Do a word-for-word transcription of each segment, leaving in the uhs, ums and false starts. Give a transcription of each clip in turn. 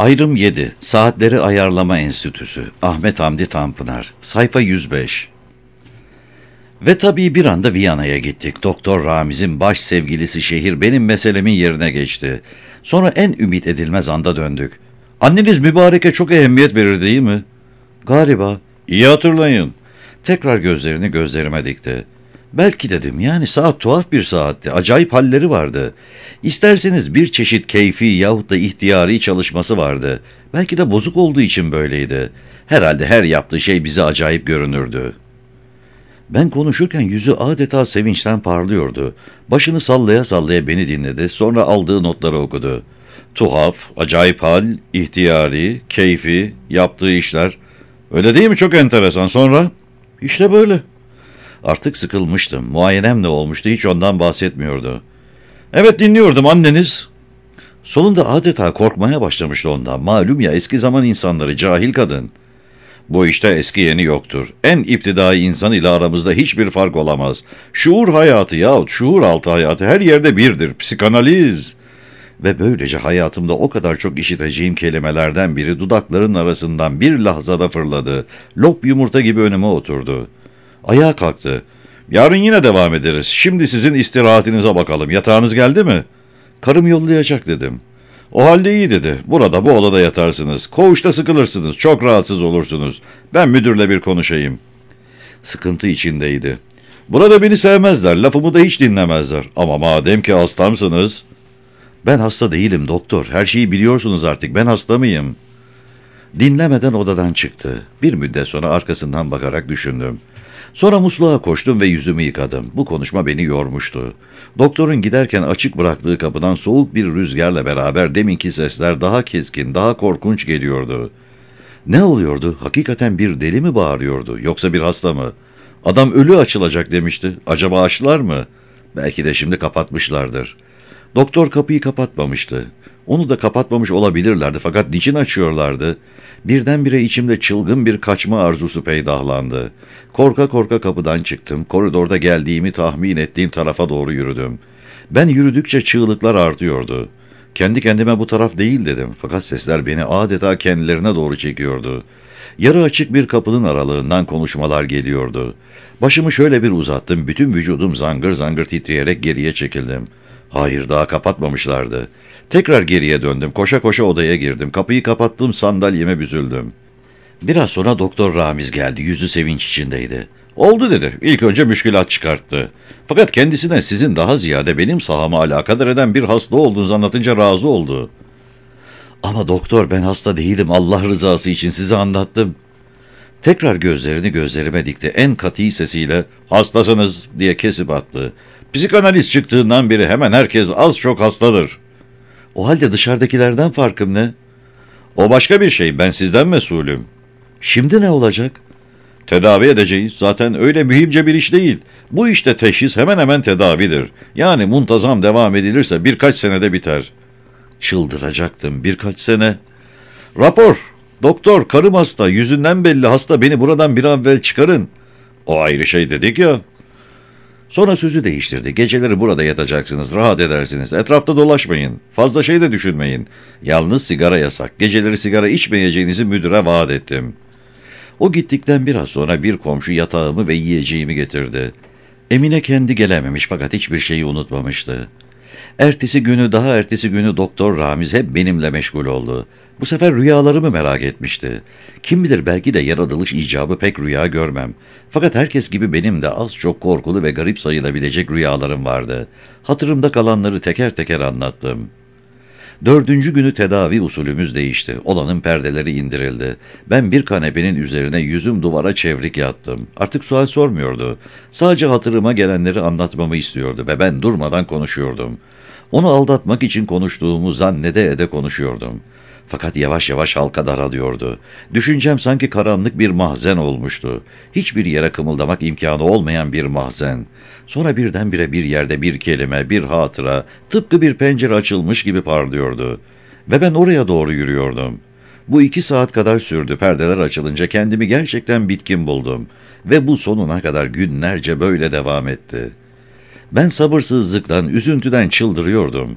Ayrım yedi. Saatleri Ayarlama Enstitüsü. Ahmet Hamdi Tanpınar. Sayfa yüz beş. Ve tabii bir anda Viyana'ya gittik. Doktor Ramiz'in baş sevgilisi şehir benim meselemin yerine geçti. Sonra en ümit edilmez anda döndük. Anneniz mübareke çok ehemmiyet verir değil mi? Galiba. İyi hatırlayın. Tekrar gözlerini gözlerime dikti. Belki dedim, yani saat tuhaf bir saatti. Acayip halleri vardı. İsterseniz bir çeşit keyfi yahut da ihtiyari çalışması vardı. Belki de bozuk olduğu için böyleydi. Herhalde her yaptığı şey bize acayip görünürdü. Ben konuşurken yüzü adeta sevinçten parlıyordu. Başını sallaya sallaya beni dinledi. Sonra aldığı notları okudu. Tuhaf, acayip hal, ihtiyari, keyfi, yaptığı işler. Öyle değil mi? Çok enteresan. Sonra? İşte böyle. Artık sıkılmıştım. Muayenem ne olmuştu, hiç ondan bahsetmiyordu. Evet, dinliyordum, anneniz. Sonunda adeta korkmaya başlamıştı ondan. Malum ya, eski zaman insanları, cahil kadın. Bu işte eski yeni yoktur. En iptidai insan ile aramızda hiçbir fark olamaz. Şuur hayatı yahut şuur altı hayatı her yerde birdir. Psikanaliz. Ve böylece hayatımda o kadar çok işiteceğim kelimelerden biri dudakların arasından bir lahzada fırladı. Lop yumurta gibi önüme oturdu. Ayağa kalktı. Yarın yine devam ederiz. Şimdi sizin istirahatinize bakalım. Yatağınız geldi mi? Karım yollayacak dedim. O halde iyi dedi. Burada bu odada yatarsınız. Koğuşta sıkılırsınız. Çok rahatsız olursunuz. Ben müdürle bir konuşayım. Sıkıntı içindeydi. Burada beni sevmezler. Lafımı da hiç dinlemezler. Ama madem ki hastamsınız. Ben hasta değilim doktor. Her şeyi biliyorsunuz artık. Ben hasta mıyım? Dinlemeden odadan çıktı. Bir müddet sonra arkasından bakarak düşündüm. Sonra musluğa koştum ve yüzümü yıkadım. Bu konuşma beni yormuştu. Doktorun giderken açık bıraktığı kapıdan soğuk bir rüzgarla beraber deminki sesler daha keskin, daha korkunç geliyordu. Ne oluyordu? Hakikaten bir deli mi bağırıyordu? Yoksa bir hasta mı? Adam ölü açılacak demişti. Acaba açtılar mı? Belki de şimdi kapatmışlardır. Doktor kapıyı kapatmamıştı. Onu da kapatmamış olabilirlerdi, fakat niçin açıyorlardı? Birdenbire içimde çılgın bir kaçma arzusu peydahlandı. Korka korka kapıdan çıktım. Koridorda geldiğimi tahmin ettiğim tarafa doğru yürüdüm. Ben yürüdükçe çığlıklar artıyordu. Kendi kendime bu taraf değil dedim. Fakat sesler beni adeta kendilerine doğru çekiyordu. Yarı açık bir kapının aralığından konuşmalar geliyordu. Başımı şöyle bir uzattım. Bütün vücudum zangır zangır titreyerek geriye çekildim. Hayır, daha kapatmamışlardı. Tekrar geriye döndüm. Koşa koşa odaya girdim. Kapıyı kapattım, sandalyeme büzüldüm. Biraz sonra Doktor Ramiz geldi. Yüzü sevinç içindeydi. Oldu dedi. İlk önce müşkülat çıkarttı. Fakat kendisine sizin daha ziyade benim sahama alakadar eden bir hasta olduğunuzu anlatınca razı oldu. Ama doktor, ben hasta değilim. Allah rızası için size anlattım. Tekrar gözlerini gözlerime dikti. En katı sesiyle hastasınız diye kesip attı. Psikanaliz çıktığından beri hemen herkes az çok hastadır. O halde dışarıdakilerden farkım ne? O başka bir şey. Ben sizden mesulüm. Şimdi ne olacak? Tedavi edeceğiz. Zaten öyle mühimce bir iş değil. Bu işte teşhis hemen hemen tedavidir. Yani muntazam devam edilirse birkaç senede biter. Çıldıracaktım. Birkaç sene. Rapor. Doktor, karım hasta. Yüzünden belli hasta. Beni buradan bir an evvel çıkarın. O ayrı şey dedik ya. Sonra sözü değiştirdi. Geceleri burada yatacaksınız, rahat edersiniz. Etrafta dolaşmayın. Fazla şey de düşünmeyin. Yalnız sigara yasak. Geceleri sigara içmeyeceğinizi müdüre vaat ettim. O gittikten biraz sonra bir komşu yatağımı ve yiyeceğimi getirdi. Emine kendi gelememiş, fakat hiçbir şeyi unutmamıştı. Ertesi günü, daha ertesi günü Doktor Ramiz hep benimle meşgul oldu. Bu sefer rüyalarımı merak etmişti. Kim bilir, belki de yaratılış icabı pek rüya görmem. Fakat herkes gibi benim de az çok korkulu ve garip sayılabilecek rüyalarım vardı. Hatırımda kalanları teker teker anlattım. Dördüncü günü tedavi usulümüz değişti. Odanın perdeleri indirildi. Ben bir kanepenin üzerine yüzüm duvara çevrik yattım. Artık sual sormuyordu. Sadece hatırıma gelenleri anlatmamı istiyordu ve ben durmadan konuşuyordum. Onu aldatmak için konuştuğumu zannede ede konuşuyordum. Fakat yavaş yavaş halka daralıyordu. Düşüncem sanki karanlık bir mahzen olmuştu. Hiçbir yere kımıldamak imkanı olmayan bir mahzen. Sonra birdenbire bir yerde bir kelime, bir hatıra, tıpkı bir pencere açılmış gibi parlıyordu. Ve ben oraya doğru yürüyordum. Bu iki saat kadar sürdü. Perdeler açılınca kendimi gerçekten bitkin buldum. Ve bu sonuna kadar günlerce böyle devam etti. Ben sabırsızlıktan, üzüntüden çıldırıyordum.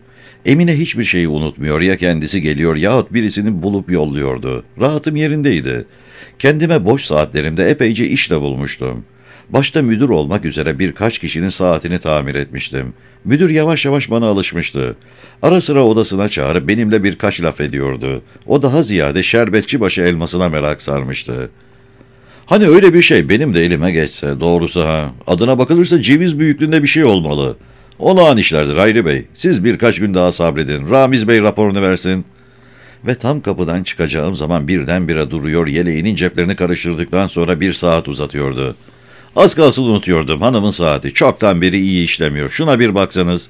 Emine hiçbir şeyi unutmuyor, ya kendisi geliyor yahut birisini bulup yolluyordu. Rahatım yerindeydi. Kendime boş saatlerimde epeyce işle bulmuştum. Başta müdür olmak üzere birkaç kişinin saatini tamir etmiştim. Müdür yavaş yavaş bana alışmıştı. Ara sıra odasına çağırıp benimle birkaç laf ediyordu. O daha ziyade şerbetçibaşı elmasına merak sarmıştı. Hani öyle bir şey benim de elime geçse, doğrusu ha, adına bakılırsa ceviz büyüklüğünde bir şey olmalı. Olağan işlerdir Hayri Bey. Siz birkaç gün daha sabredin. Ramiz Bey raporunu versin. Ve tam kapıdan çıkacağım zaman birdenbire duruyor, yeleğinin ceplerini karıştırdıktan sonra bir saat uzatıyordu. Az kalsın unutuyordum, hanımın saati. Çoktan beri iyi işlemiyor. Şuna bir baksanız.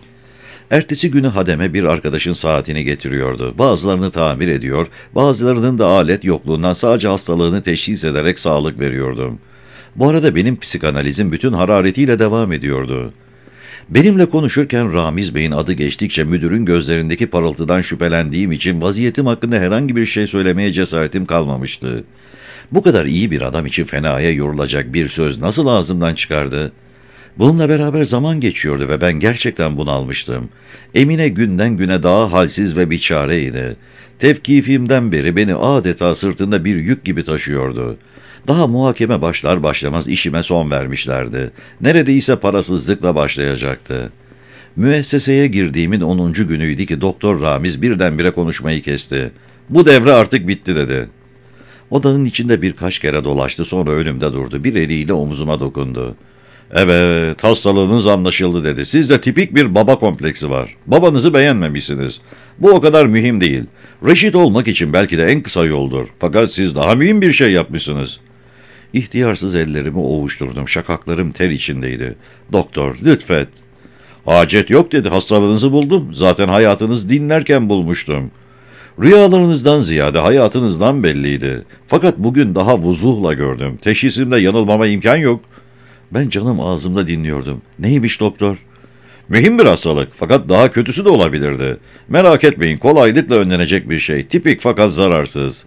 Ertesi günü hademe bir arkadaşın saatini getiriyordu. Bazılarını tamir ediyor, bazılarının da alet yokluğundan sadece hastalığını teşhis ederek sağlık veriyordum. Bu arada benim psikanalizim bütün hararetiyle devam ediyordu. Benimle konuşurken Ramiz Bey'in adı geçtikçe müdürün gözlerindeki parıltıdan şüphelendiğim için vaziyetim hakkında herhangi bir şey söylemeye cesaretim kalmamıştı. Bu kadar iyi bir adam için fenaya yorulacak bir söz nasıl ağzımdan çıkardı? Bununla beraber zaman geçiyordu ve ben gerçekten bunalmıştım. Emine günden güne daha halsiz ve biçareydi. Tevkifimden beri beni adeta sırtında bir yük gibi taşıyordu. Daha muhakeme başlar başlamaz işime son vermişlerdi. Neredeyse parasızlıkla başlayacaktı. Müesseseye girdiğimin onuncu günüydü ki Doktor Ramiz birdenbire konuşmayı kesti. "Bu devre artık bitti," dedi. Odanın içinde birkaç kere dolaştı, sonra önümde durdu. Bir eliyle omuzuma dokundu. "Evet, hastalığınız anlaşıldı," dedi. "Sizde tipik bir baba kompleksi var. Babanızı beğenmemişsiniz. Bu o kadar mühim değil. Reşit olmak için belki de en kısa yoldur. Fakat siz daha mühim bir şey yapmışsınız." İhtiyarsız ellerimi ovuşturdum. Şakaklarım ter içindeydi. "Doktor, lütfen." "Hacet yok," dedi. "Hastalığınızı buldum. Zaten hayatınız dinlerken bulmuştum. Rüyalarınızdan ziyade hayatınızdan belliydi. Fakat bugün daha vuzuhla gördüm. Teşhisimde yanılmama imkan yok." Ben canım ağzımda dinliyordum. "Neymiş doktor?" "Mühim bir hastalık, fakat daha kötüsü de olabilirdi. Merak etmeyin, kolaylıkla önlenecek bir şey. Tipik fakat zararsız."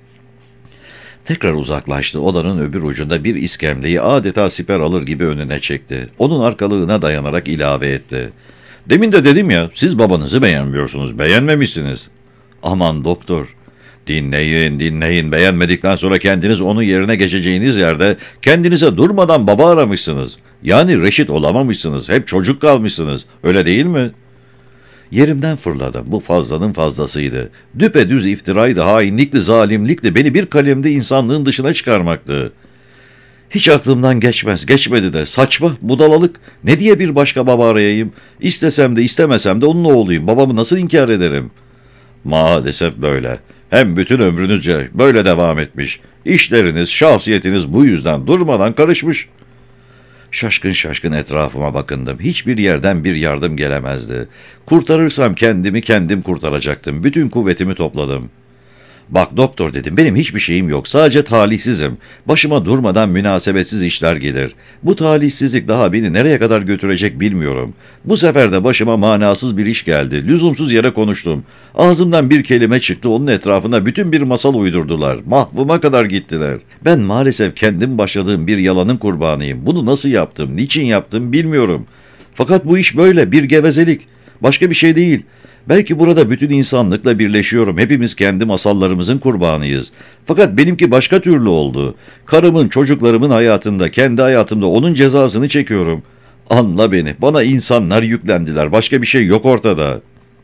Tekrar uzaklaştı. Odanın öbür ucunda bir iskemleyi adeta siper alır gibi önüne çekti. Onun arkalığına dayanarak ilave etti. "Demin de dedim ya, siz babanızı beğenmiyorsunuz, beğenmemişsiniz." "Aman doktor." "Dinleyin, dinleyin. Beğenmedikten sonra kendiniz onun yerine geçeceğiniz yerde kendinize durmadan baba aramışsınız. Yani reşit olamamışsınız. Hep çocuk kalmışsınız. Öyle değil mi?" Yerimden fırladım. Bu fazlanın fazlasıydı. Düpedüz iftiraydı, hainlikti, zalimlikti. Beni bir kalemde insanlığın dışına çıkarmaktı. Hiç aklımdan geçmez, geçmedi de. Saçma, budalalık. Ne diye bir başka baba arayayım? İstesem de istemesem de onun oğluyum. Babamı nasıl inkar ederim? Maalesef böyle. Hem bütün ömrünüzce böyle devam etmiş. İşleriniz, şahsiyetiniz bu yüzden durmadan karışmış. Şaşkın şaşkın etrafıma bakındım. Hiçbir yerden bir yardım gelemezdi. Kurtarırsam kendimi kendim kurtaracaktım. Bütün kuvvetimi topladım. "Bak doktor," dedim, "benim hiçbir şeyim yok. Sadece talihsizim. Başıma durmadan münasebetsiz işler gelir. Bu talihsizlik daha beni nereye kadar götürecek bilmiyorum. Bu sefer de başıma manasız bir iş geldi. Lüzumsuz yere konuştum. Ağzımdan bir kelime çıktı, onun etrafına bütün bir masal uydurdular. Mahvıma kadar gittiler. Ben maalesef kendim başladığım bir yalanın kurbanıyım. Bunu nasıl yaptım, niçin yaptım bilmiyorum. Fakat bu iş böyle, bir gevezelik. Başka bir şey değil. Belki burada bütün insanlıkla birleşiyorum. Hepimiz kendi masallarımızın kurbanıyız. Fakat benimki başka türlü oldu. Karımın, çocuklarımın hayatında, kendi hayatımda onun cezasını çekiyorum. Anla beni. Bana insanlar yüklendiler. Başka bir şey yok ortada."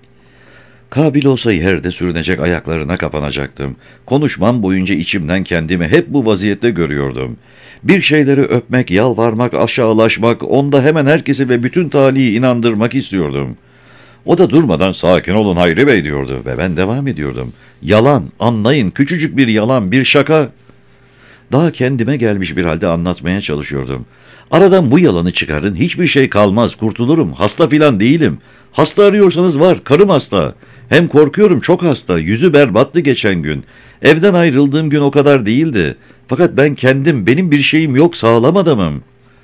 Kabil olsa yerde sürünecek ayaklarına kapanacaktım. Konuşmam boyunca içimden kendimi hep bu vaziyette görüyordum. Bir şeyleri öpmek, yalvarmak, aşağılaşmak, onda hemen herkesi ve bütün talihi inandırmak istiyordum. O da durmadan "Sakin olun Hayri Bey," diyordu ve ben devam ediyordum. "Yalan, anlayın, küçücük bir yalan, bir şaka." Daha kendime gelmiş bir halde anlatmaya çalışıyordum. "Aradan bu yalanı çıkarın, hiçbir şey kalmaz, kurtulurum, hasta filan değilim. Hasta arıyorsanız var, karım hasta. Hem korkuyorum, çok hasta, yüzü berbattı geçen gün. Evden ayrıldığım gün o kadar değildi. Fakat ben kendim, benim bir şeyim yok, sağlam adamım."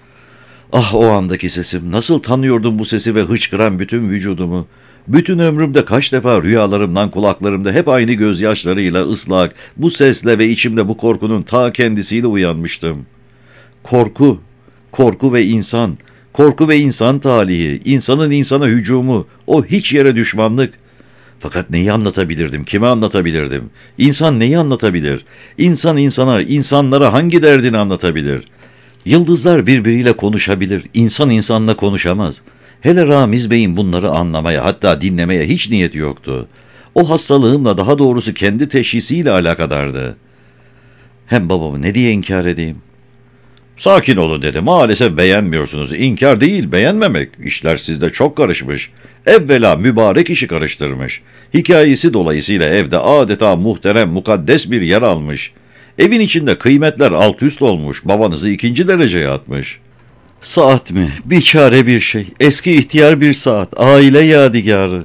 Ah, o andaki sesim, nasıl tanıyordum bu sesi ve hıçkıran bütün vücudumu. Bütün ömrümde kaç defa rüyalarımdan, kulaklarımda hep aynı gözyaşlarıyla ıslak, bu sesle ve içimde bu korkunun ta kendisiyle uyanmıştım. Korku, korku ve insan, Korku ve insan talihi, insanın insana hücumu, o hiç yere düşmanlık. Fakat neyi anlatabilirdim, kime anlatabilirdim? İnsan neyi anlatabilir? İnsan insana, insanlara hangi derdini anlatabilir? Yıldızlar birbiriyle konuşabilir, insan insanla konuşamaz. Hele Ramiz Bey'in bunları anlamaya, hatta dinlemeye hiç niyeti yoktu. O hastalığımla, daha doğrusu kendi teşhisiyle alakadardı. Hem babamı ne diye inkar edeyim? Sakin olun dedi. Maalesef beğenmiyorsunuz. İnkar değil, beğenmemek. İşler sizde çok karışmış. Evvela mübarek işi karıştırmış. Hikayesi dolayısıyla evde adeta muhterem, mukaddes bir yer almış. Evin içinde kıymetler alt üst olmuş. Babanızı ikinci dereceye atmış. Saat mi? Biçare bir şey. Eski ihtiyar bir saat. Aile yadigarı.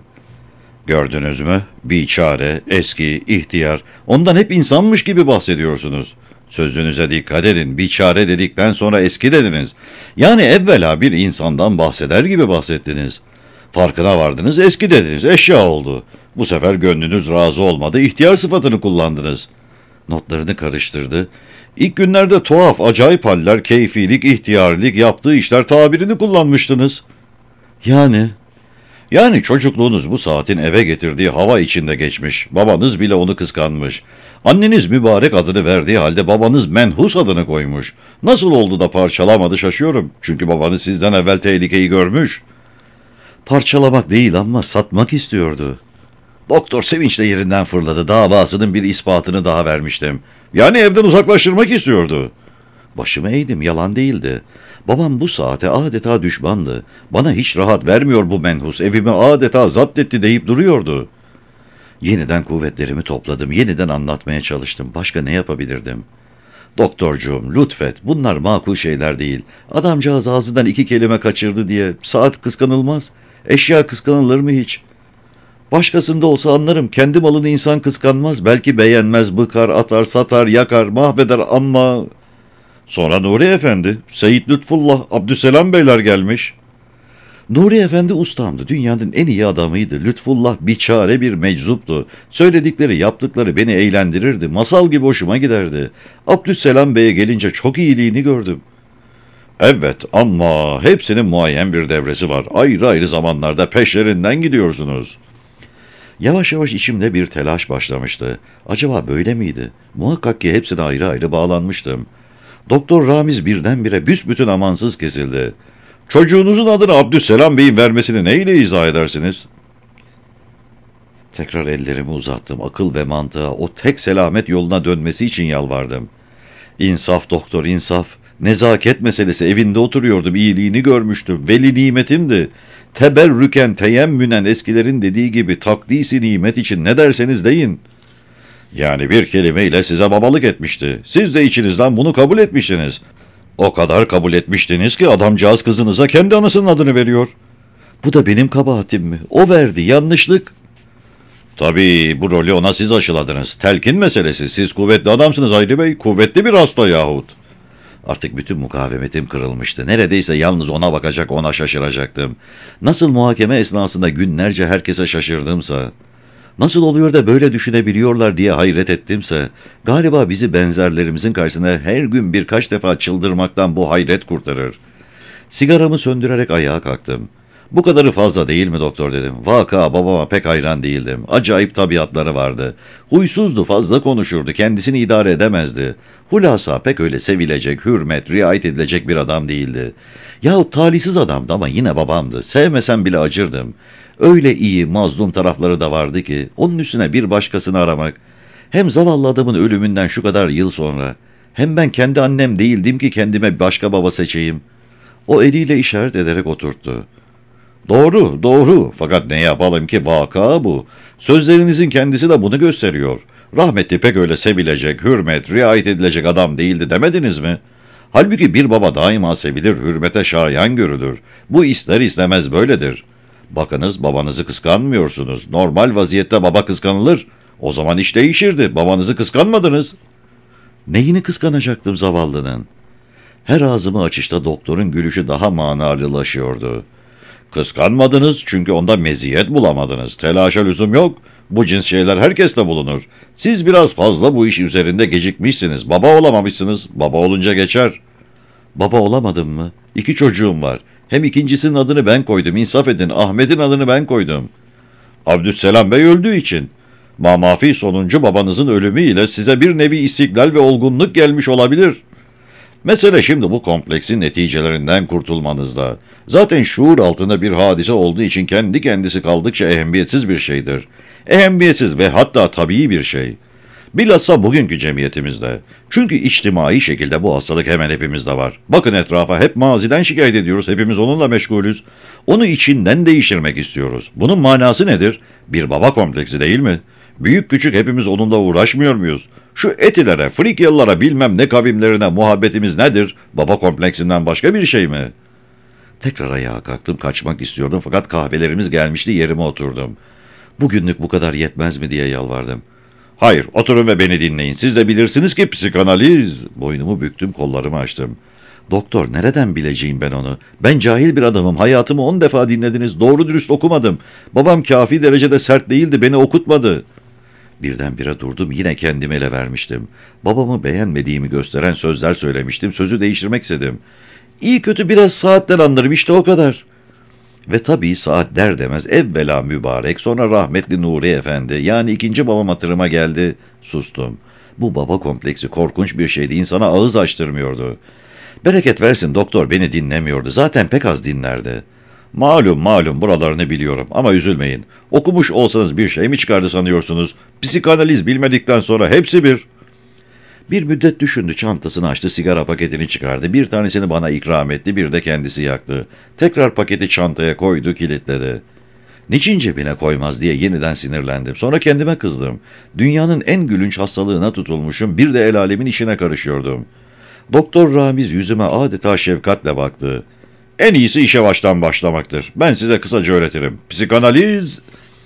Gördünüz mü? Biçare, eski, ihtiyar. Ondan hep insanmış gibi bahsediyorsunuz. Sözünüze dikkat edin. Biçare dedikten sonra eski dediniz. Yani evvela bir insandan bahseder gibi bahsettiniz. Farkına vardınız, eski dediniz. Eşya oldu. Bu sefer gönlünüz razı olmadı. İhtiyar sıfatını kullandınız. Notlarını karıştırdı. İlk günlerde tuhaf, acayip haller, keyfilik, ihtiyarlık, yaptığı işler tabirini kullanmıştınız. Yani... Yani çocukluğunuz bu saatin eve getirdiği hava içinde geçmiş. Babanız bile onu kıskanmış. Anneniz mübarek adını verdiği halde babanız menhus adını koymuş. Nasıl oldu da parçalamadı şaşıyorum. Çünkü babanız sizden evvel tehlikeyi görmüş. Parçalamak değil ama satmak istiyordu. Doktor sevinçle yerinden fırladı. Davasının bir ispatını daha vermiştim. Yani evden uzaklaştırmak istiyordu. Başımı eğdim, yalan değildi. Babam bu saate adeta düşmandı. Bana hiç rahat vermiyor bu menhus, evimi adeta zapt etti deyip duruyordu. Yeniden kuvvetlerimi topladım, yeniden anlatmaya çalıştım. Başka ne yapabilirdim? Doktorcuğum, lütfet, bunlar makul şeyler değil. Adamcağız ağzından iki kelime kaçırdı diye saat kıskanılmaz. Eşya kıskanılır mı hiç? Başkasında olsa anlarım, kendi malını insan kıskanmaz. Belki beğenmez, bıkar, atar, satar, yakar, mahveder ama... Sonra Nuri Efendi, Seyit Lütfullah, Abdüselam Beyler gelmiş. Nuri Efendi ustamdı, dünyanın en iyi adamıydı. Lütfullah biçare bir meczuptu. Söyledikleri, yaptıkları beni eğlendirirdi. Masal gibi hoşuma giderdi. Abdüselam Bey'e gelince çok iyiliğini gördüm. Evet ama hepsinin muayyen bir devresi var. Ayrı ayrı zamanlarda peşlerinden gidiyorsunuz. Yavaş yavaş içimde bir telaş başlamıştı. Acaba böyle miydi? Muhakkak ki hepsine ayrı ayrı bağlanmıştım. Doktor Ramiz birdenbire büsbütün amansız kesildi. Çocuğunuzun adını Abdüsselam Bey'in vermesini neyle izah edersiniz? Tekrar ellerimi uzattım. Akıl ve mantığa o tek selamet yoluna dönmesi için yalvardım. İnsaf doktor, insaf. Nezaket meselesi, evinde oturuyordum, iyiliğini görmüştüm. Veli nimetimdi. Teberrüken teyemmünen eskilerin dediği gibi takdisi nimet için ne derseniz deyin. Yani bir kelimeyle size babalık etmişti. Siz de içinizden bunu kabul etmiştiniz. O kadar kabul etmiştiniz ki adamcağız kızınıza kendi anasının adını veriyor. Bu da benim kabahatim mi? O verdi, yanlışlık. Tabii bu rolü ona siz aşıladınız. Telkin meselesi. Siz kuvvetli adamsınız Hayri Bey. Kuvvetli bir hasta yahut. Artık bütün mukavemetim kırılmıştı. Neredeyse yalnız ona bakacak, ona şaşıracaktım. Nasıl muhakeme esnasında günlerce herkese şaşırdımsa... Nasıl oluyor da böyle düşünebiliyorlar diye hayret ettimse, galiba bizi benzerlerimizin karşısına her gün birkaç defa çıldırmaktan bu hayret kurtarır. Sigaramı söndürerek ayağa kalktım. Bu kadarı fazla değil mi doktor dedim. Vaka babama pek hayran değildim. Acayip tabiatları vardı. Huysuzdu, fazla konuşurdu, kendisini idare edemezdi. Hulasa pek öyle sevilecek, hürmet, riayet edilecek bir adam değildi. Yahut talihsiz adamdı ama yine babamdı. Sevmesem bile acırdım. Öyle iyi, mazlum tarafları da vardı ki, onun üstüne bir başkasını aramak, hem zavallı adamın ölümünden şu kadar yıl sonra, hem ben kendi annem değildim ki kendime başka baba seçeyim. O eliyle işaret ederek oturttu. Doğru, doğru. Fakat ne yapalım ki vaka bu. Sözlerinizin kendisi de bunu gösteriyor. Rahmetli pek öyle sevilecek, hürmet, riayet edilecek adam değildi demediniz mi? Halbuki bir baba daima sevilir, hürmete şayan görülür. Bu ister istemez böyledir. Bakınız babanızı kıskanmıyorsunuz. Normal vaziyette baba kıskanılır. O zaman iş değişirdi. Babanızı kıskanmadınız. Neyini kıskanacaktım zavallının? Her ağzımı açışta doktorun gülüşü daha manalılaşıyordu. Kıskanmadınız çünkü onda meziyet bulamadınız. Telaşa lüzum yok. Bu cins şeyler herkeste bulunur. Siz biraz fazla bu iş üzerinde gecikmişsiniz. Baba olamamışsınız. Baba olunca geçer. Baba olamadım mı? İki çocuğum var. Hem ikincisinin adını ben koydum. İnsaf edin. Ahmet'in adını ben koydum. Abdüsselam Bey öldüğü için. Mamafi sonuncu babanızın ölümüyle size bir nevi istiklal ve olgunluk gelmiş olabilir. Mesele şimdi bu kompleksin neticelerinden kurtulmanızda. Zaten şuur altında bir hadise olduğu için kendi kendisi kaldıkça ehemmiyetsiz bir şeydir. Ehemmiyetsiz ve hatta tabii bir şey. Bilhassa bugünkü cemiyetimizde. Çünkü içtimai şekilde bu hastalık hemen hepimizde var. Bakın etrafa, hep maziden şikayet ediyoruz, hepimiz onunla meşgulüz. Onu içinden değiştirmek istiyoruz. Bunun manası nedir? Bir baba kompleksi değil mi? Büyük küçük hepimiz onunla uğraşmıyor muyuz? Şu etilere, Frikyalılara, bilmem ne kavimlerine muhabbetimiz nedir? Baba kompleksinden başka bir şey mi? Tekrar ayağa kalktım, kaçmak istiyordum fakat kahvelerimiz gelmişti, yerime oturdum. Bugünlük bu kadar yetmez mi diye yalvardım. Hayır, oturun ve beni dinleyin. Siz de bilirsiniz ki psikanaliz. Boynumu büktüm, kollarımı açtım. Doktor, nereden bileceğim ben onu? Ben cahil bir adamım. Hayatımı on defa dinlediniz. Doğru dürüst okumadım. Babam kafi derecede sert değildi. Beni okutmadı. Birdenbire durdum. Yine kendimi ele vermiştim. Babamı beğenmediğimi gösteren sözler söylemiştim. Sözü değiştirmek istedim. İyi kötü biraz saatler anlarım. İşte o kadar. Ve tabii saat der demez evvela mübarek, sonra rahmetli Nuri Efendi, yani ikinci babam hatırıma geldi. Sustum. Bu baba kompleksi korkunç bir şeydi, insana ağız açtırmıyordu. Bereket versin doktor beni dinlemiyordu, zaten pek az dinlerdi. Malum malum buralarını biliyorum ama üzülmeyin. Okumuş olsanız bir şey mi çıkardı sanıyorsunuz? Psikanaliz bilmedikten sonra hepsi bir... Bir müddet düşündü, çantasını açtı, sigara paketini çıkardı. Bir tanesini bana ikram etti, bir de kendisi yaktı. Tekrar paketi çantaya koydu, kilitledi. Niçin cebine koymaz diye yeniden sinirlendim. Sonra kendime kızdım. Dünyanın en gülünç hastalığına tutulmuşum, bir de el alemin işine karışıyordum. Doktor Ramiz yüzüme adeta şefkatle baktı. En iyisi işe baştan başlamaktır. Ben size kısaca öğretirim. Psikanaliz...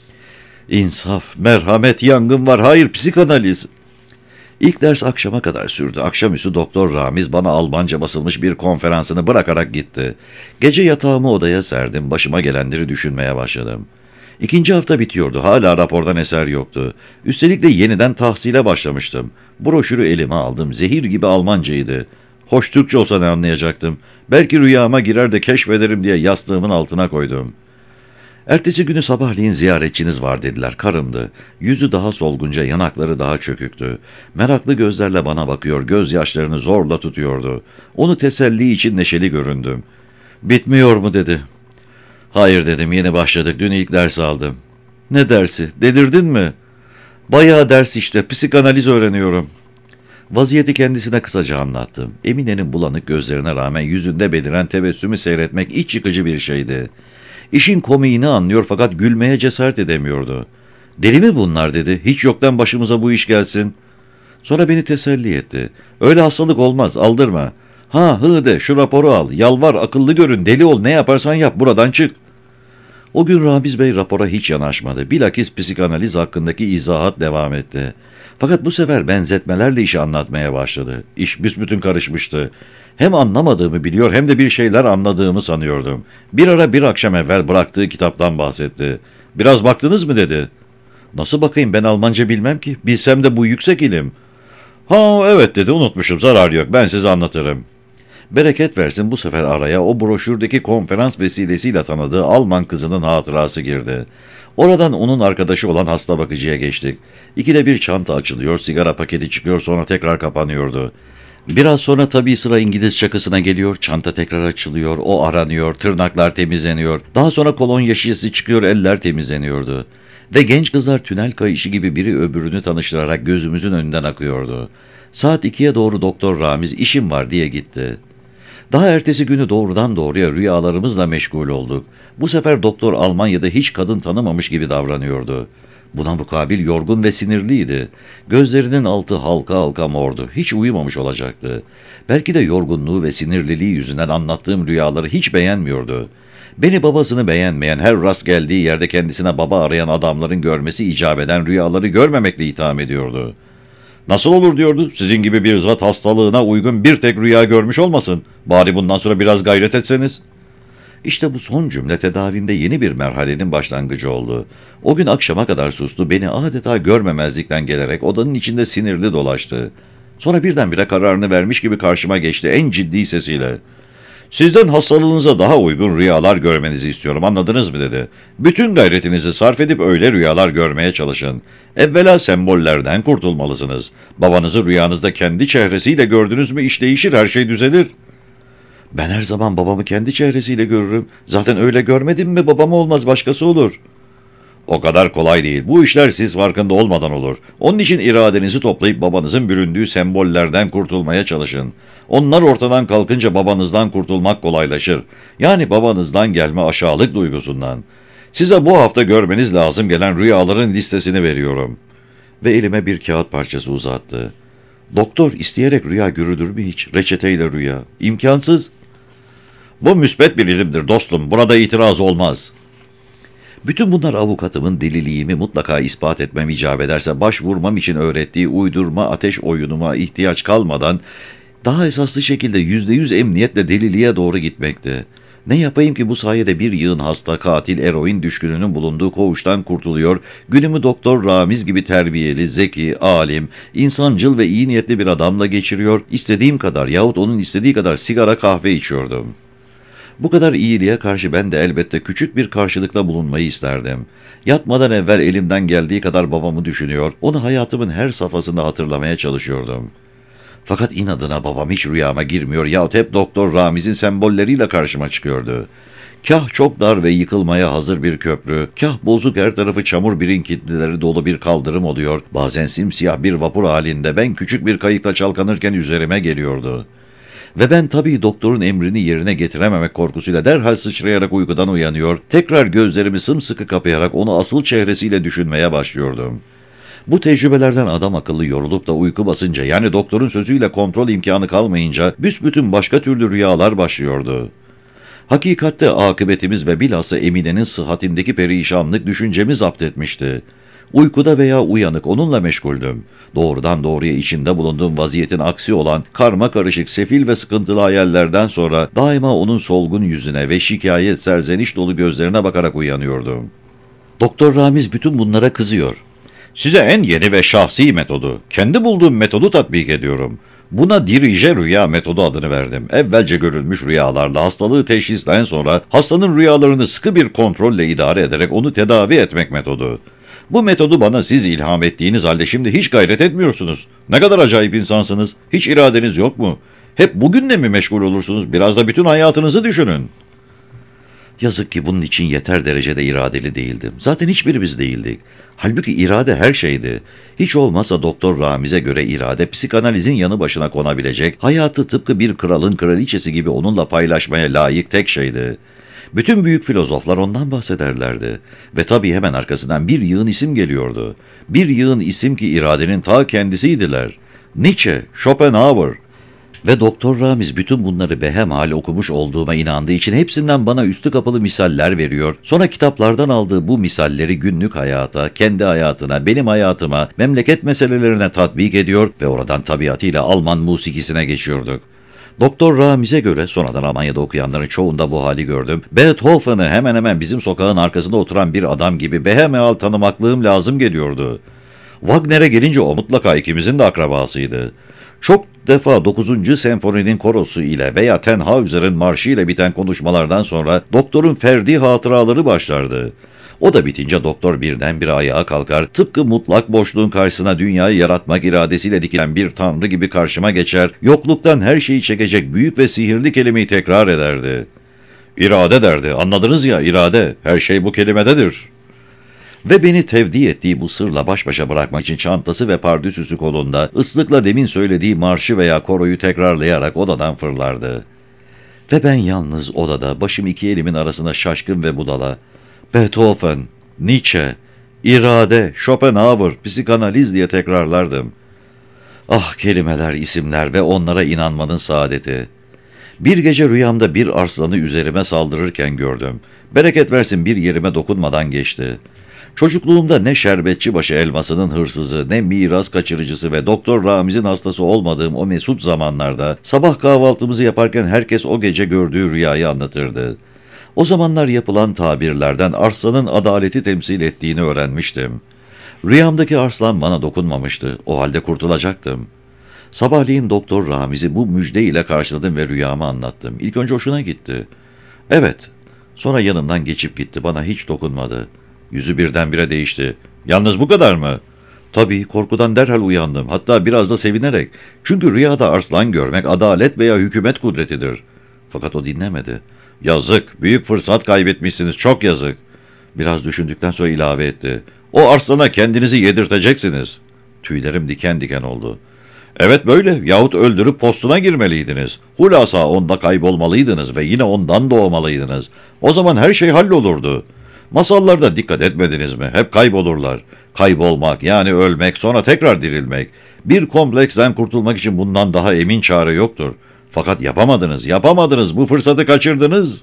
İnsaf, merhamet, yangın var. Hayır, psikanaliz... İlk ders akşama kadar sürdü. Akşamüstü Doktor Ramiz bana Almanca basılmış bir konferansını bırakarak gitti. Gece yatağımı odaya serdim. Başıma gelenleri düşünmeye başladım. İkinci hafta bitiyordu. Hala rapordan eser yoktu. Üstelik de yeniden tahsile başlamıştım. Broşürü elime aldım. Zehir gibi Almancaydı. Hoş Türkçe olsa ne anlayacaktım? Belki rüyama girer de keşfederim diye yastığımın altına koydum. Ertesi günü sabahleyin ziyaretçiniz var dediler. Karımdı. Yüzü daha solgunca, yanakları daha çöküktü. Meraklı gözlerle bana bakıyor, gözyaşlarını zorla tutuyordu. Onu teselli için neşeli göründüm. Bitmiyor mu dedi. Hayır dedim, yeni başladık, dün ilk ders aldım. Ne dersi, delirdin mi? Bayağı ders işte, psikanaliz öğreniyorum. Vaziyeti kendisine kısaca anlattım. Emine'nin bulanık gözlerine rağmen yüzünde beliren tebessümü seyretmek iç yıkıcı bir şeydi. İşin komiğini anlıyor fakat gülmeye cesaret edemiyordu. Deli mi bunlar dedi. Hiç yoktan başımıza bu iş gelsin. Sonra beni teselli etti. Öyle hastalık olmaz, aldırma. Ha hı de, şu raporu al. Yalvar, akıllı görün, deli ol, ne yaparsan yap, buradan çık. O gün Ramiz Bey rapora hiç yanaşmadı. Bilakis psikanaliz hakkındaki izahat devam etti. Fakat bu sefer benzetmelerle işi anlatmaya başladı. İş büsbütün karışmıştı. Hem anlamadığımı biliyor hem de bir şeyler anladığımı sanıyordum. Bir ara bir akşam evvel bıraktığı kitaptan bahsetti. Biraz baktınız mı dedi. Nasıl bakayım, ben Almanca bilmem ki. Bilsem de bu yüksek ilim. Ha evet dedi, unutmuşum, zarar yok, ben size anlatırım. Bereket versin bu sefer araya o broşürdeki konferans vesilesiyle tanıdığı Alman kızının hatırası girdi. Oradan onun arkadaşı olan hasta bakıcıya geçtik. İkide bir çanta açılıyor, sigara paketi çıkıyor, sonra tekrar kapanıyordu. Biraz sonra tabii sıra İngiliz çakısına geliyor, çanta tekrar açılıyor, o aranıyor, tırnaklar temizleniyor. Daha sonra kolonya şişesi çıkıyor, eller temizleniyordu. Ve genç kızlar tünel kayışı gibi biri öbürünü tanıştırarak gözümüzün önünden akıyordu. Saat ikiye doğru Doktor Ramiz işim var diye gitti. Daha ertesi günü doğrudan doğruya rüyalarımızla meşgul olduk. Bu sefer doktor Almanya'da hiç kadın tanımamış gibi davranıyordu. Buna mukabil yorgun ve sinirliydi. Gözlerinin altı halka halka mordu. Hiç uyumamış olacaktı. Belki de yorgunluğu ve sinirliliği yüzünden anlattığım rüyaları hiç beğenmiyordu. Beni babasını beğenmeyen, her rast geldiği yerde kendisine baba arayan adamların görmesi icap eden rüyaları görmemekle itham ediyordu. Nasıl olur diyordu, sizin gibi bir zat hastalığına uygun bir tek rüya görmüş olmasın. Bari bundan sonra biraz gayret etseniz. İşte bu son cümle tedavimde yeni bir merhalenin başlangıcı oldu. O gün akşama kadar sustu, beni adeta görmemezlikten gelerek odanın içinde sinirli dolaştı. Sonra birdenbire kararını vermiş gibi karşıma geçti en ciddi sesiyle. "Sizden hastalığınıza daha uygun rüyalar görmenizi istiyorum, anladınız mı?" dedi. "Bütün gayretinizi sarf edip öyle rüyalar görmeye çalışın. Evvela sembollerden kurtulmalısınız. Babanızı rüyanızda kendi çehresiyle gördünüz mü iş değişir, her şey düzelir." "Ben her zaman babamı kendi çehresiyle görürüm. Zaten öyle görmedim mi babam olmaz, başkası olur." "O kadar kolay değil. Bu işler siz farkında olmadan olur. Onun için iradenizi toplayıp babanızın büründüğü sembollerden kurtulmaya çalışın. Onlar ortadan kalkınca babanızdan kurtulmak kolaylaşır. Yani babanızdan gelme aşağılık duygusundan. Size bu hafta görmeniz lazım gelen rüyaların listesini veriyorum." Ve elime bir kağıt parçası uzattı. "Doktor, isteyerek rüya görülür mü hiç? Reçeteyle rüya. İmkansız." "Bu müsbet bir ilimdir dostum. Burada itiraz olmaz." Bütün bunlar avukatımın deliliğimi mutlaka ispat etmem icap ederse başvurmam için öğrettiği uydurma ateş oyunuma ihtiyaç kalmadan daha esaslı şekilde yüzde yüz emniyetle deliliğe doğru gitmekti. Ne yapayım ki bu sayede bir yığın hasta, katil, eroin düşkününün bulunduğu koğuştan kurtuluyor, günümü Doktor Ramiz gibi terbiyeli, zeki, alim, insancıl ve iyi niyetli bir adamla geçiriyor, istediğim kadar yahut onun istediği kadar sigara kahve içiyordum. Bu kadar iyiliğe karşı ben de elbette küçük bir karşılıkta bulunmayı isterdim. Yatmadan evvel elimden geldiği kadar babamı düşünüyor, onu hayatımın her safhasında hatırlamaya çalışıyordum. Fakat inadına babam hiç rüyama girmiyor yahut hep Doktor Ramiz'in sembolleriyle karşıma çıkıyordu. Kah çok dar ve yıkılmaya hazır bir köprü, kah bozuk her tarafı çamur birikintileri dolu bir kaldırım oluyor, bazen simsiyah bir vapur halinde ben küçük bir kayıkla çalkanırken üzerime geliyordu. Ve ben tabii doktorun emrini yerine getirememek korkusuyla derhal sıçrayarak uykudan uyanıyor, tekrar gözlerimi sımsıkı kapayarak onu asıl çehresiyle düşünmeye başlıyordum. Bu tecrübelerden adam akıllı yorulup da uyku basınca, yani doktorun sözüyle kontrol imkanı kalmayınca büsbütün başka türlü rüyalar başlıyordu. Hakikatte akıbetimiz ve bilhassa Emine'nin sıhhatindeki perişanlık düşüncemi zapt etmişti. Uykuda veya uyanık onunla meşguldüm. Doğrudan doğruya içinde bulunduğum vaziyetin aksi olan karma karışık, sefil ve sıkıntılı hayallerden sonra daima onun solgun yüzüne ve şikayet, serzeniş dolu gözlerine bakarak uyanıyordum. Doktor Ramiz bütün bunlara kızıyor. "Size en yeni ve şahsi metodu, kendi bulduğum metodu tatbik ediyorum. Buna dirije rüya metodu adını verdim. Evvelce görülmüş rüyalarla hastalığı teşhisten sonra hastanın rüyalarını sıkı bir kontrolle idare ederek onu tedavi etmek metodu. Bu metodu bana siz ilham ettiğiniz halde şimdi hiç gayret etmiyorsunuz. Ne kadar acayip insansınız. Hiç iradeniz yok mu? Hep bugünle mi meşgul olursunuz? Biraz da bütün hayatınızı düşünün." Yazık ki bunun için yeter derecede iradeli değildim. Zaten hiçbirimiz değildik. Halbuki irade her şeydi. Hiç olmazsa Doktor Ramiz'e göre irade psikanalizin yanı başına konabilecek, hayatı tıpkı bir kralın kraliçesi gibi onunla paylaşmaya layık tek şeydi. Bütün büyük filozoflar ondan bahsederlerdi. Ve tabii hemen arkasından bir yığın isim geliyordu. Bir yığın isim ki iradenin ta kendisiydiler. Nietzsche, Schopenhauer. Ve Doktor Ramiz bütün bunları behemhal okumuş olduğuma inandığı için hepsinden bana üstü kapalı misaller veriyor. Sonra kitaplardan aldığı bu misalleri günlük hayata, kendi hayatına, benim hayatıma, memleket meselelerine tatbik ediyor ve oradan tabiatıyla Alman musikisine geçiyorduk. Doktor Ramiz'e göre, sonradan Almanya'da okuyanların çoğunda bu hali gördüm, Beethoven'ı hemen hemen bizim sokağın arkasında oturan bir adam gibi behemhal tanımaklığım lazım geliyordu. Wagner'e gelince o mutlaka ikimizin de akrabasıydı. Çok defa dokuzuncu senfoninin korosu ile veya Tannhäuser'in marşı ile biten konuşmalardan sonra doktorun ferdi hatıraları başlardı. O da bitince doktor birdenbire ayağa kalkar, tıpkı mutlak boşluğun karşısına dünyayı yaratmak iradesiyle dikilen bir tanrı gibi karşıma geçer, yokluktan her şeyi çekecek büyük ve sihirli kelimeyi tekrar ederdi. "İrade" derdi, "anladınız ya, irade, her şey bu kelimededir." Ve beni tevdi ettiği bu sırla baş başa bırakmak için çantası ve pardüsüsü kolunda, ıslıkla demin söylediği marşı veya koroyu tekrarlayarak odadan fırlardı. Ve ben yalnız odada, başım iki elimin arasında şaşkın ve budala, Beethoven, Nietzsche, irade, Schopenhauer, psikanaliz diye tekrarlardım. Ah kelimeler, isimler ve onlara inanmanın saadeti. Bir gece rüyamda bir arslanı üzerime saldırırken gördüm. Bereket versin bir yerime dokunmadan geçti. Çocukluğumda ne şerbetçibaşı elmasının hırsızı, ne miras kaçırıcısı ve Doktor Ramiz'in hastası olmadığım o mesut zamanlarda sabah kahvaltımızı yaparken herkes o gece gördüğü rüyayı anlatırdı. O zamanlar yapılan tabirlerden arslanın adaleti temsil ettiğini öğrenmiştim. Rüyamdaki arslan bana dokunmamıştı, o halde kurtulacaktım. Sabahleyin Doktor Ramiz'i bu müjde ile karşıladım ve rüyamı anlattım. İlk önce hoşuna gitti. Evet. Sonra yanımdan geçip gitti. Bana hiç dokunmadı. Yüzü birdenbire değişti. Yalnız bu kadar mı? Tabii, korkudan derhal uyandım. Hatta biraz da sevinerek. Çünkü rüyada arslan görmek adalet veya hükümet kudretidir. Fakat o dinlemedi. Yazık, büyük fırsat kaybetmişsiniz, çok yazık. Biraz düşündükten sonra ilave etti. O arslana kendinizi yedirteceksiniz. Tüylerim diken diken oldu. Evet böyle, yahut öldürüp postuna girmeliydiniz. Hulasa onda kaybolmalıydınız ve yine ondan doğmalıydınız. O zaman her şey hallolurdu. Masallarda dikkat etmediniz mi? Hep kaybolurlar. Kaybolmak, yani ölmek, sonra tekrar dirilmek. Bir kompleksten kurtulmak için bundan daha emin çare yoktur. Fakat yapamadınız, yapamadınız, bu fırsatı kaçırdınız.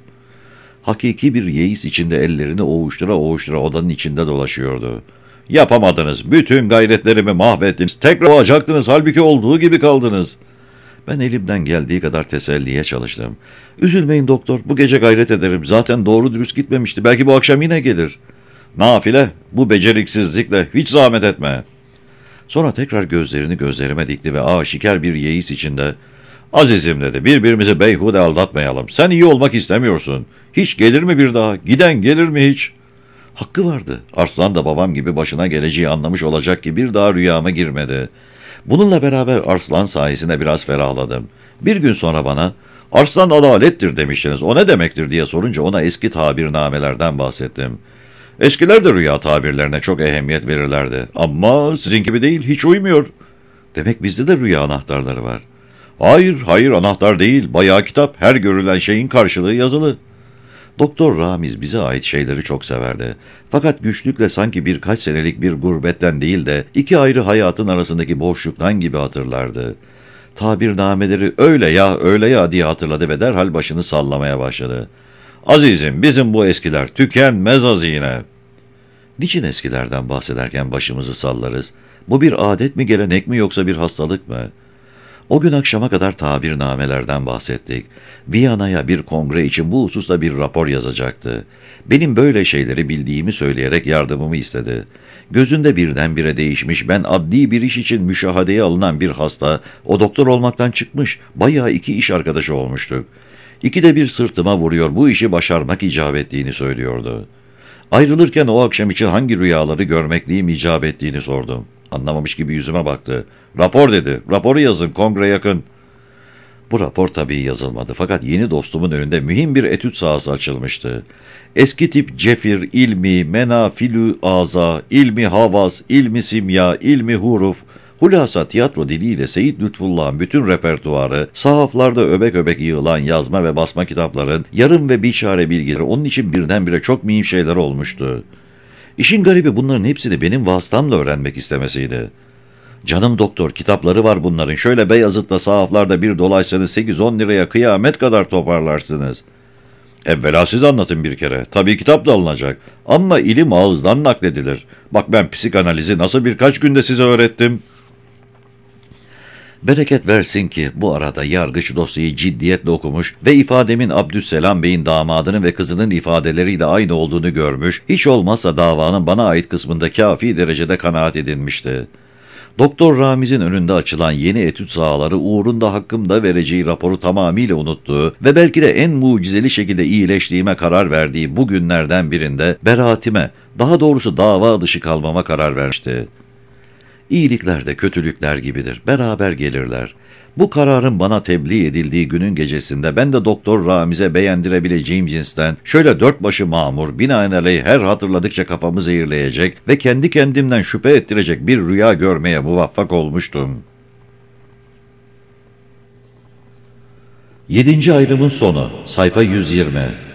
Hakiki bir yeis içinde ellerini ovuştura ovuştura odanın içinde dolaşıyordu. Yapamadınız, bütün gayretlerimi mahvettiniz, tekrar olacaktınız, halbuki olduğu gibi kaldınız. Ben elimden geldiği kadar teselliye çalıştım. Üzülmeyin doktor, bu gece gayret ederim, zaten doğru dürüst gitmemişti, belki bu akşam yine gelir. Nafile, bu beceriksizlikle hiç zahmet etme. Sonra tekrar gözlerini gözlerime dikti ve aşikar bir yeis içinde, azizim dedi, birbirimizi beyhude aldatmayalım. Sen iyi olmak istemiyorsun. Hiç gelir mi bir daha? Giden gelir mi hiç? Hakkı vardı. Arslan da babam gibi başına geleceği anlamış olacak ki bir daha rüyama girmedi. Bununla beraber Arslan sayesinde biraz ferahladım. Bir gün sonra bana, Arslan adalettir demiştiniz, o ne demektir diye sorunca ona eski tabirnamelerden bahsettim. Eskiler de rüya tabirlerine çok ehemmiyet verirlerdi. Ama sizin gibi değil, hiç uymuyor. Demek bizde de rüya anahtarları var. Hayır, hayır anahtar değil, bayağı kitap, her görülen şeyin karşılığı yazılı. Doktor Ramiz bize ait şeyleri çok severdi. Fakat güçlükle sanki birkaç senelik bir gurbetten değil de iki ayrı hayatın arasındaki boşluktan gibi hatırlardı. Tabirnameleri öyle ya öyle ya diye hatırladı ve derhal başını sallamaya başladı. Azizim, bizim bu eskiler tükenmez hazine. Niçin eskilerden bahsederken başımızı sallarız? Bu bir adet mi, gelenek mi, yoksa bir hastalık mı? O gün akşama kadar tabirnamelerden bahsettik. Viyana'ya bir kongre için bu hususta bir rapor yazacaktı. Benim böyle şeyleri bildiğimi söyleyerek yardımımı istedi. Gözünde birdenbire değişmiş, ben adli bir iş için müşahadeye alınan bir hasta, o doktor olmaktan çıkmış, bayağı iki iş arkadaşı olmuştuk. İkide bir sırtıma vuruyor, bu işi başarmak icap ettiğini söylüyordu. Ayrılırken o akşam için hangi rüyaları görmekliyim icap ettiğini sordum. Anlamamış gibi yüzüme baktı. Rapor dedi. Raporu yazın, kongre yakın. Bu rapor tabii yazılmadı. Fakat yeni dostumun önünde mühim bir etüt sahası açılmıştı. Eski tip cefir, ilmi, menafilü aza, ilmi havas, ilmi simya, ilmi huruf, hulasa tiyatro diliyle Seyyid Lütfullah'ın bütün repertuarı, sahaflarda öbek öbek yığılan yazma ve basma kitapların, yarım ve biçare bilgileri onun için birdenbire çok mühim şeyler olmuştu. İşin garibi bunların hepsini benim vasıtamla öğrenmek istemesiydi. Canım doktor, kitapları var bunların. Şöyle Beyazıt'ta sahaflarda bir dolaysanız sekiz on liraya kıyamet kadar toparlarsınız. Evvela siz anlatın bir kere. Tabii kitap da alınacak. Ama ilim ağızdan nakledilir. Bak ben psikanalizi nasıl birkaç günde size öğrettim. Bereket versin ki bu arada yargıç dosyayı ciddiyetle okumuş ve ifademin Abdüsselam Bey'in damadının ve kızının ifadeleriyle aynı olduğunu görmüş, hiç olmazsa davanın bana ait kısmında kafi derecede kanaat edilmişti. Doktor Ramiz'in önünde açılan yeni etüt sahaları uğrunda hakkımda vereceği raporu tamamıyla unuttuğu ve belki de en mucizeli şekilde iyileştiğime karar verdiği bu günlerden birinde beraatime, daha doğrusu dava dışı kalmama karar vermişti. İyilikler de kötülükler gibidir, beraber gelirler. Bu kararın bana tebliğ edildiği günün gecesinde ben de Doktor Ramiz'e beğendirebileceğim cinsten şöyle dört başı mamur, binaenaleyh her hatırladıkça kafamı zehirleyecek ve kendi kendimden şüphe ettirecek bir rüya görmeye muvaffak olmuştum. Yedinci ayrımın sonu, sayfa yüz yirmi.